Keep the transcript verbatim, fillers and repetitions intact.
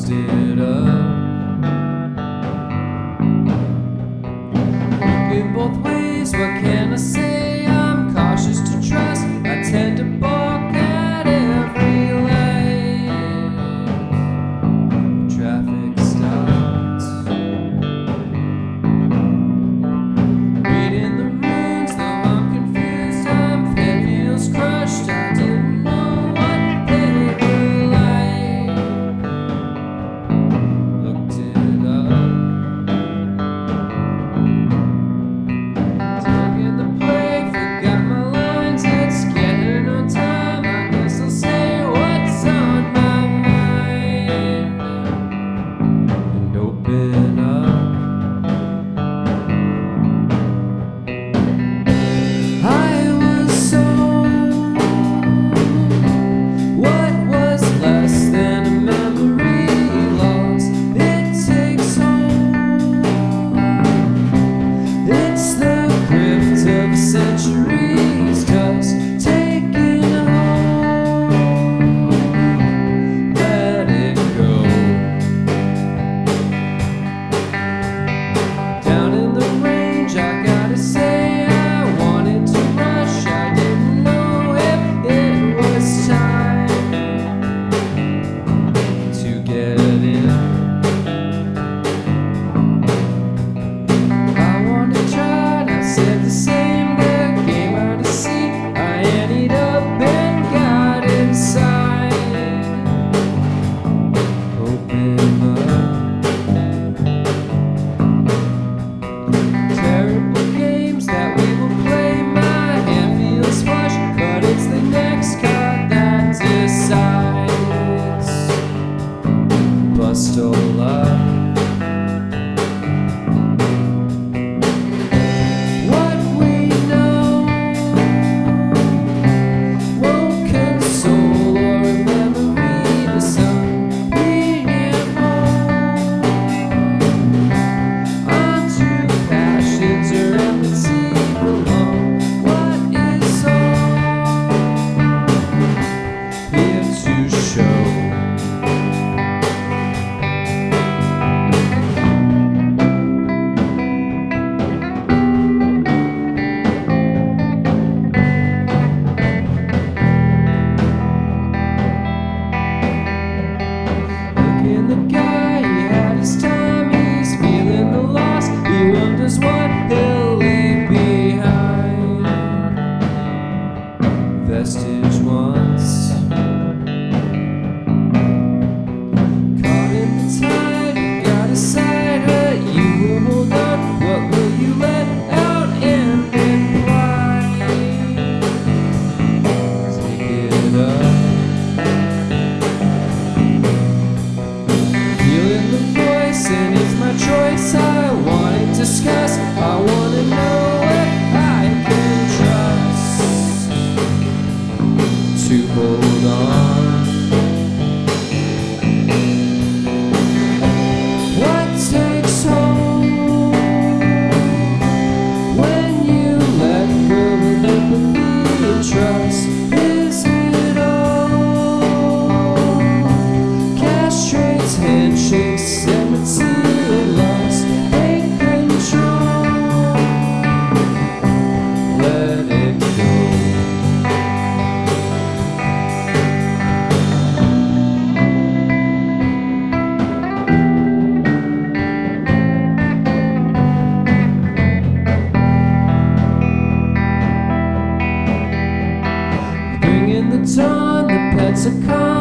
closed it up. Looking both ways, what can I say? I'm cautious to trust. I tend to balk at every light. Traffic stops. Reading the runes, though I'm confused. I'm head feels crushed. I didn't know what they were like. Looked it up. Taking the play, forgot my lines. It's getting on time. I guess I'll say what's on my mind and open up. I was so what was less than a memory lost. It takes home. It's the gift of centuries just taken home. Let it go. Down in the range, I gotta say I wanted to rush. I didn't know if it was time to get in. I wanted to try, I said the same. The game out to sea. I ended up and got inside. Open up. Terrible games that we will play. My hand feels flushed, but it's the next card that decides. Bust all up. What we know won't console or a memory to some being home. Onto passions or empathy alone. What is all here to show? Looking the guy, he had his time. He's feeling the loss. He wonders what he'll leave behind. Vestige once caught in the tide. You got a side hurt. You will hold on. What will you let out and imply? Take it up. Feeling the voice, and it's my choice. I want to discuss. I want to know what I can trust to hold on. What takes home when you let go of empathy and trust? Is it all? Castrates, handshakes, empathy, loss, take control. Let it go. Bringing the dawn, the pets are calm.